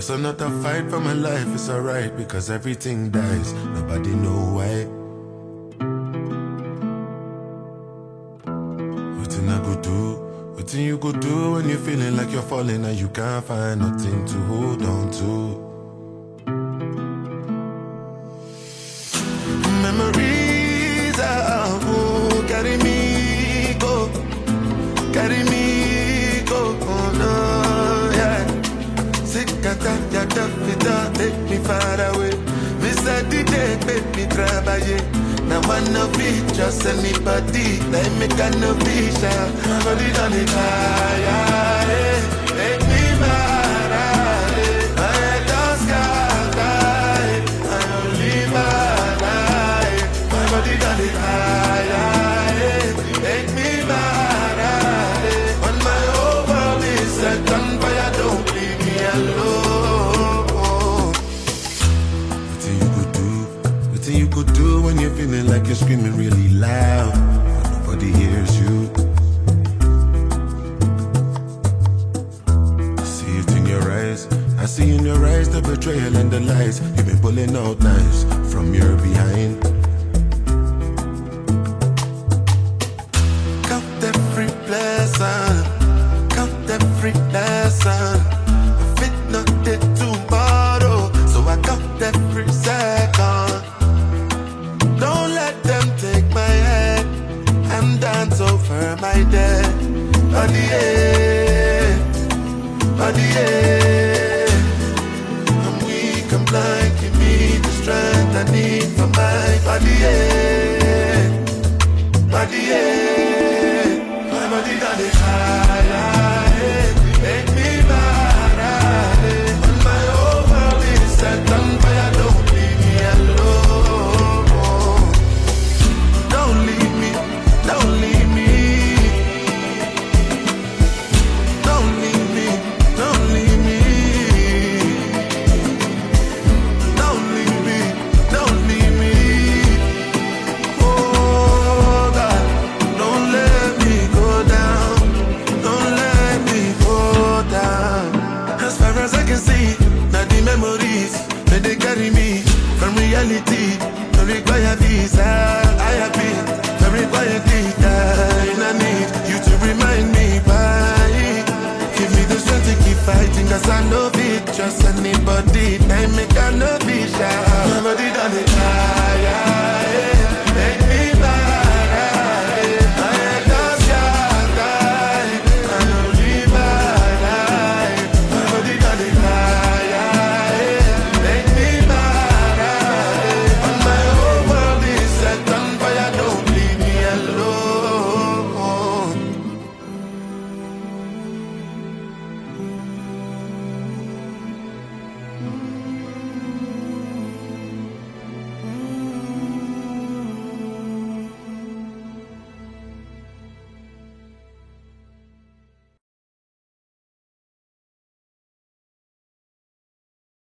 So not a fight for my life, it's alright, because everything dies, nobody know why. Nothing I go do, nothing you go do when you're feeling like you're falling and you can't find nothing to hold on to. Memories are who carry me go, oh no, yeah. Sikata yada fita, take me far away. Visa DJ, make me travailler. Now one of it, just anybody, let me can no vision. Nobody done it higher, make me mad, I don't scatter, I don't live my life. Nobody done it higher, make me mad, on my whole world is set on fire, don't leave me alone. Nothing you could do, nothing you could do when you're feeling like you're screaming really loud, but nobody hears you. I see it in your eyes, I see in your eyes the betrayal and the lies. You've been pulling out knives from your behind. Count every blessing, count every lesson. If it not dead tomorrow, so I count every second. Don't let them take my head and dance over my dead. Body, I'm weak, I'm blind, give me the strength I need for my body, my body got it higher, make me mad, on my whole world is set on fire, don't leave me alone, don't leave me, don't leave me, don't leave me, don't leave me, don't leave me, don't leave me, oh God, don't let me go down, don't let me go down. As far as I can see, now the memories that they carry me from reality, don't require visa. I have been very quietly dying. I need you to remind me why. Give me the strength to keep fighting, cause I know it, trust anybody, they make a